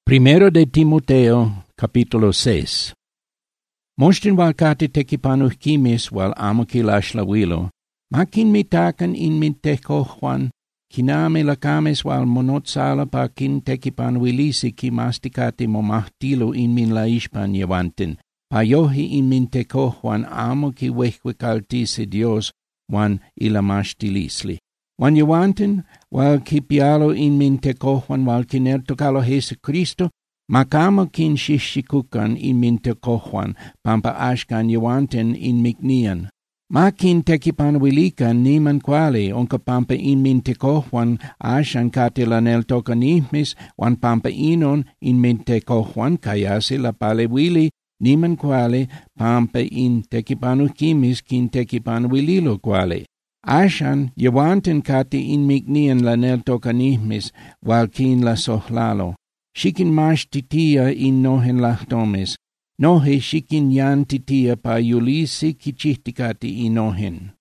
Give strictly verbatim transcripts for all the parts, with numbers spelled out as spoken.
Primero de Timoteo, capítulo seis. Moshtin wal kate tekipanuh kimis wal amo kilash lawilo, makin mitakan in min tekohwan, kiname lakames wal monotsala pa kin tekipan wilisi ki mastikati momahtilo in min laishpan yawantin, payohi in min tekohwan amo ki wehwekaltisi Dios wan ilamashtilisli. Wan yawantin, wal kipialo in min tekohwan wal kinertokalo Jesu Cristo, makamo kin shishikukan in min tekohwan, pampa ashkan yawantin in miknian. Makin tekipanwilikan niman kwali, onka pampa in min tekohwan ashan katilanel tokanihmis, wan pampa inon in min tekohwan kayasi la palewili, niman kwali, pampa in tekipanukimis kin tekipanwililo kwali. Ashan, yawantin kati in miknian la nel tokanihmis, wal kin la sohlalo. Shikin mash titia in nohen lahtomes, nohe shikin yan titia pa yulisi kichihtikati inohen.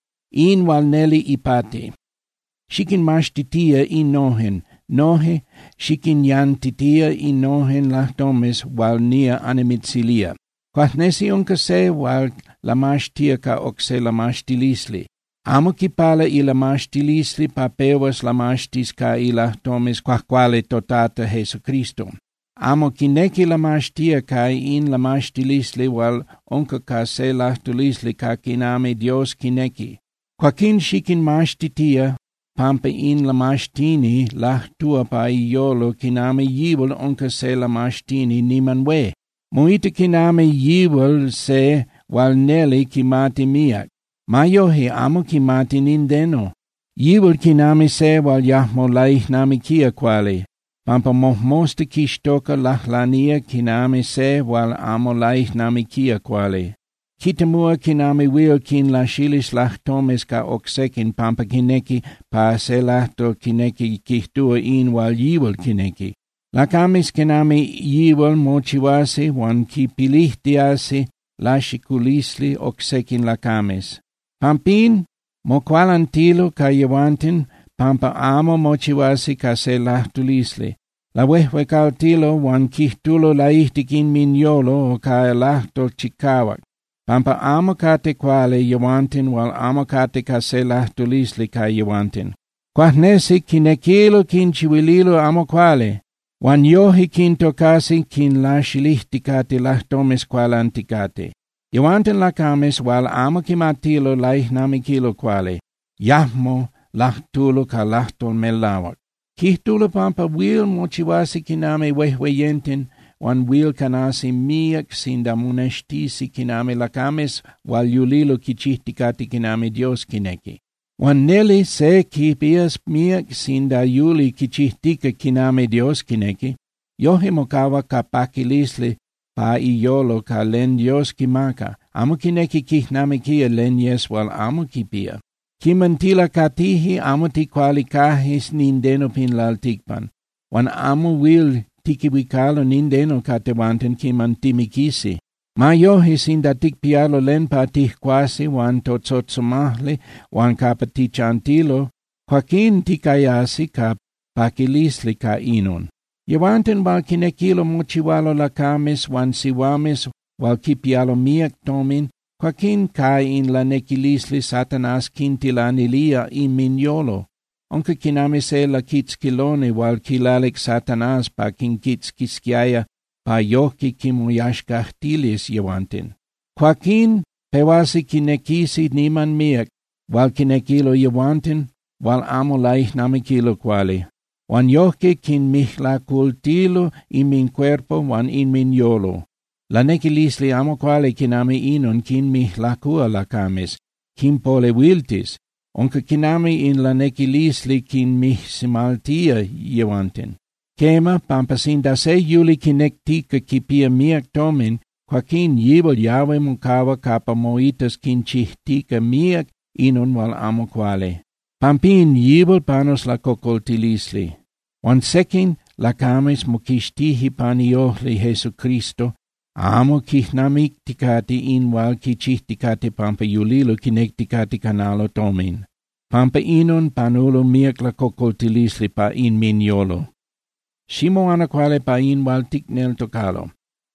In wal neli ipate. Shikin mash titia in nohen, nohe shikin yan titia in nohen lahtomes wal nia anemitsilia. Quatnesi onka se wal lamash tia ka okse lamash tilisli. Amo kipala ilamashtilisli papewas lamashtis ka ilahtomes quaquale totata Jesu Cristo. Amo kineki lamashtia kai in lamashtilisli wal onka ka se lahtulisli ka kiname Dios kineki. Quakin shikin mashtitia, pampa in lamashtini lahtua pa iolo kiname yibul onka se lamashtini nimanwe. Muita kiname yibul se wal neli kimati miak. Mayohi amo kimati nindeno. Yibul kinami se wal yahmo laih nami kia kwali. Pampa mohmosta kishtoka lahlania kinami se wal amo laih nami kia kwali. Kitamua kinami wil kin la shilis lahtomes ka oksekin pampa kineki pa se lahto kineki kihtua in wal yibul kineki. Lakamis kinami yibul mochiwasi wan kipilihtiasi lashikulisli oksekin lakamis. Pampin, moqualantilo ka yawantin, pampa amo mochiwasi ka se lahtulisli. La wehwekaltilo wan kihtulo laihtikin minyolo o ka lahto chikawak. Pampa amo kate kwale yawantin wal amo kate ka se lahtulisli ka yawantin. Quahnesi kinekilo kin chiwililo amo kwale. Wan yohi kin tokasi kin lashilihtikate lahtomes qualantikate. Yawantin lakames wal amo kimatilo laih namikilo kwale, yahmo lahtulo ka lahtol melawak. Kihtulo pampa wil mochiwasi kiname wehweyentin, wan wil kanasi miak sindamuneshtisi kiname lakames wal yulilo kichihtikati kiname Dios kineki. Wan neli se kipias miak sinda yuli kichihtika kiname Dios kineki, yohi mokawa kapakilisli pa iyolo ka len Dios kimaka, amo kineki kihnami kia len yes wal amo kipia. Kimantila katihi amo ti kwalikahis nindeno pin laltikpan, wan amo wil tikiwikalo nindeno katewanten kimantimikisi. Mayohi sindatik pialo len pa tihkwasi wan totsotsumahli wan kapatichantilo, quakin tikayasi ka pakilisli ka inon. Yawantin wal kinekilo mochiwalo lakames wan siwames wal kipialo miak tomin, quakin kai in la nekilisli satanas kintilanilia in minyolo. Onka kiname se la kitskilone wal kilalik satanas pa kin kitskiskiaya pa yoki kimuyashkahtilis yawantin. Quakin pewasi kinekisi niman miak wal kinekilo yawantin wal amo laih namikilo kwali. Wan yoke kin mihlakultilo in min cuerpo wan in min yolo. La nekilisli amo quale kinami inon kin mihlakua lakames, kin pole wiltis, onka kinami in la nekilisli kin mihsimaltia yawantin. Kema pampasinda se yuli kinektika kipia miak tomin, quakin yibol yawe mukawa kapa moitas kin chihtika miak inon wal amo quale. Pampin yibol panos la kokoltilisli. Wan sekin lakames mokishtihi paniohli Jesu Cristo, amo kihnamiktikati in wal kichihtikati pampa yulilo kinektikati kanalo tomin. Pampa inon panulo miak la kokoltilisli pa in minyolo. Simo ana quale pain wal tic nel tocalo.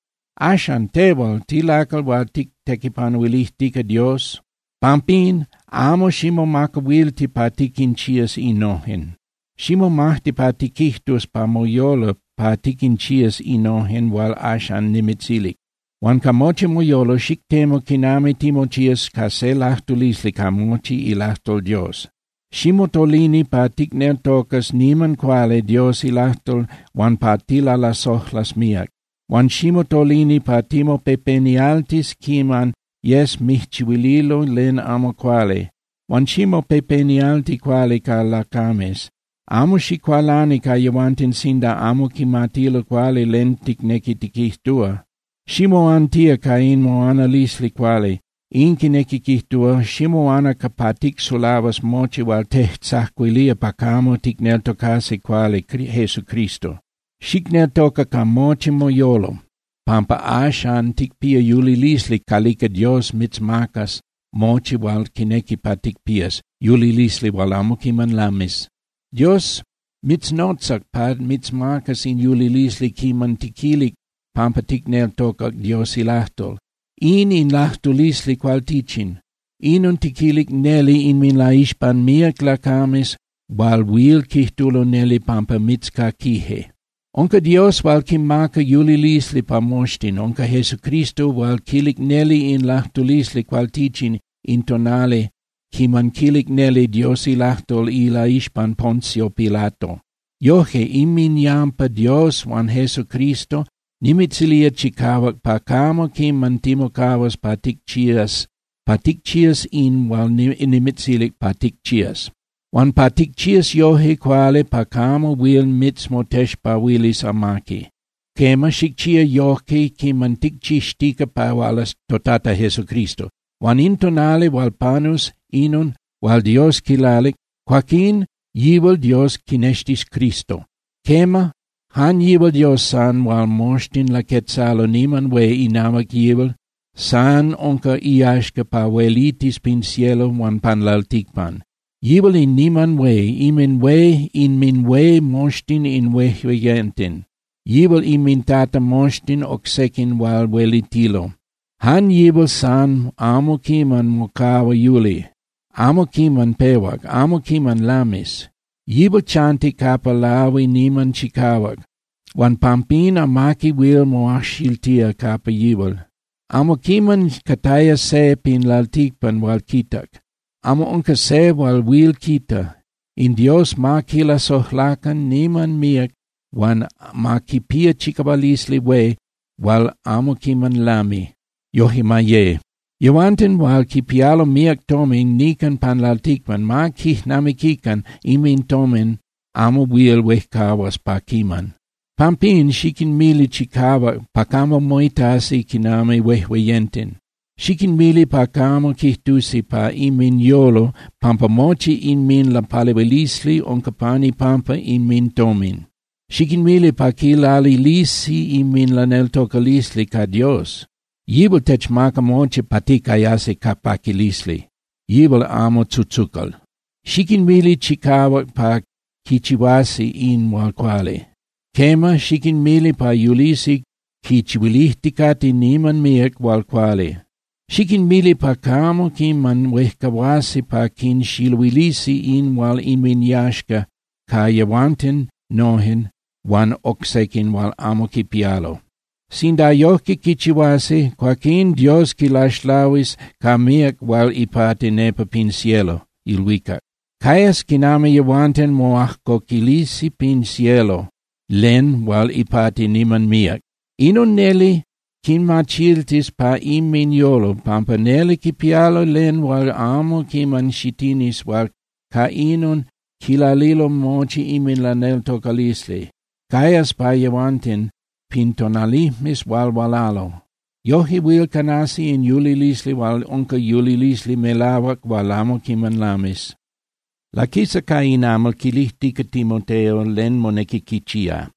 Ashan tebol tilakal wal tic tekipan wilich tica Dios. Pampin, amo simo maka wil ti patikin chias inohen. Simo mahti patikichtus pa moyolo patikin chias inohen wal ashan nimitzilik. Wan kamochi moyolo shiktemo kinami timochias kase lahtulisli kamochi ilahtol Dios. Simo tolini patiknel tokas niman quale Dios ilahtol wan patila las ohlas miak. Wan simo tolini patimo pepenialtis kiman yes michchivililo len amo quale. Wan simo pepenialti quale ka lakames. Amo si qualani ka yawantin sinda amo ki matilo quale len tikneki tikihtua. Simo antia ka in mo analisli quale. Inki neki kihtua, simo ana kapatik solavas mochi wal tehtsahquilia pacamo tic nel tocase quale Jesu Cristo. Sic nel toca ca mochi moyolo. Pampa ashan tic pia yulilisli kalika Dios mitzmakas mochi wal kineki patik pias, yulilisli wal amuki man lamis. Dios mitznotsak pad mitzmakas in yulilisli kiman tikilik pampa tic nel toca Dios ilahtol. In in lahtulisli qual ticin, inun tikilik neli in min la ispan miak lakamis, wal wil kihtulo neli pampa mitzka kihe. Onka Dios wal kim maka yulilisli pa moshtin, onka Jesu Cristo wal kilik neli in lahtulisli qual ticin intonale, kiman kilik neli Dios ilahtol ila ispan Poncio Pilato. Yohe in min yampa Dios wan Jesu Cristo, nimitzilia chikawak pakamo kim mantimo kawas patik chias, patik chias in wal nimitzilik patik chias. Wan patik chias yohe quale pakamo wil mitzmotesh pa wilis amaki. Kema shikchia yohe kim mantik chishtika pa walas totata Jesu Cristo. Wan intonale wal panus inun wal Dios kilalik, quakin yivel Dios kinestis Cristo. Kema han yivel Dios san wal moshtin la quetzalo niman we inamak yivel, san onka iashka pa welitis pin cielo wan pan laltikpan. Yivel in niman we, imin we, in min we moshtin in we weyentin. Yivel in min tata moshtin oksekin wal welitilo. Han yivel san amo kiman mokawa yuli, amo kiman pewak, amo kiman lamis. Yivel chanti kapalawi niman chikawak. Wan pampin amaki wil moashiltia kapa yivel. Amo kiman kataya se pin laltikpan wal kitak. Amo onka se wal wil kita. In Dios makila sohlakan niman miak wan makipia chikabalisli we wal amo kiman lami. Yohimaye. Yawanten wal kipialo miak toming nikan pan laltikpan makih namikikan imin tomen amo wil wehkawas pakiman. Pampin shikin mili chikawa pakamo moitasi kiname wehweyenten. Shikin mili pakamo kihtusi pa imin yolo pampa mochi in min la palevelisli onkapani pampa in min tomin. Shikin mili pakilali lisi in min la neltokalisli ka Dios. Yibel tech maka mochi patikayase kapakilisli. Yibel amo tsutsukal. Shikin mili chikawa pa kichiwasi in walquale. Kema shikin mili pa yulisi kichiwilihtikati niman miak walquale. Shikin mili pa kamo kim man wehkawasi pa kin shilwilisi in wal imin yashka ka yawanten nohen wan oksekin wal amo kipialo. Sinda yoki kichiwasi quakin Dios kilashlawis ka miak wal ipate nepa pin cielo ilwika. Kayas kiname yawanten moachko kilisi pin cielo. Len wal ipati niman miak. Inon neli kin machiltis pa imin yolo, pampa neli kipialo len wal amo kiman shitinis wal ka inon kilalilo mochi imin la nel tokalisli. Kayas pa yawantin pintonalismis wal walalo. Yohi wil kanasi in yulilisli wal onka yulilisli melawak wal amo kiman lamis. La kisa kainamal kilihtika Timoteo len monekikichia.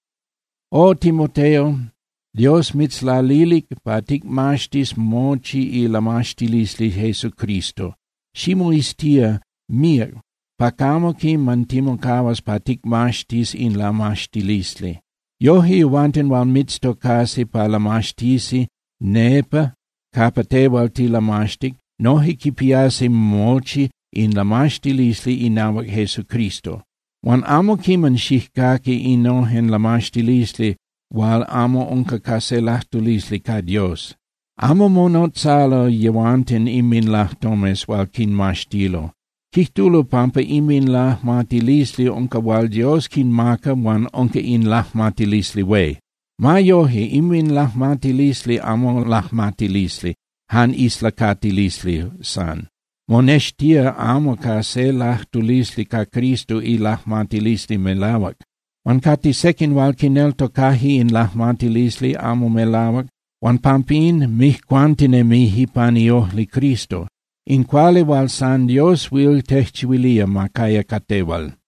O Timoteo, Dios mitzlalilik patik mashtis mochi i la mashtilisli Jesu Cristo. Shimo istia mir, pakamo kim mantimo kavas patik mashtis in la mashtilisli. Yohi wanten wal mitstokasi pa lamastisi, nepa, kapate wal ti lamastik, nohi kipiasi molchi in lamastilisli inawak Jesu Kristo. Wan amo kiman shihkaki inohen lamastilisli, wal amo unka kaselahtulisli ka Dios. Amo monot salo yewanten imin lah tomes wal kin mastilo. Kihtulo pampa imin lah matilisli unka wal Dios kin maka wan unka in lah matilisli we. Mayohi imin lah matilisli amo lah matilisli, han isla katilisli san. Monestia amo ka se lah tulisli ka Kristo i lah matilisli melawak. Wan kati sekin wal kinelto kahi in lah matilisli amo melawak, wan pampin mih quantine mihi paniohli Kristo, in quale wal san Dios will tehchiwilia makaya katewal.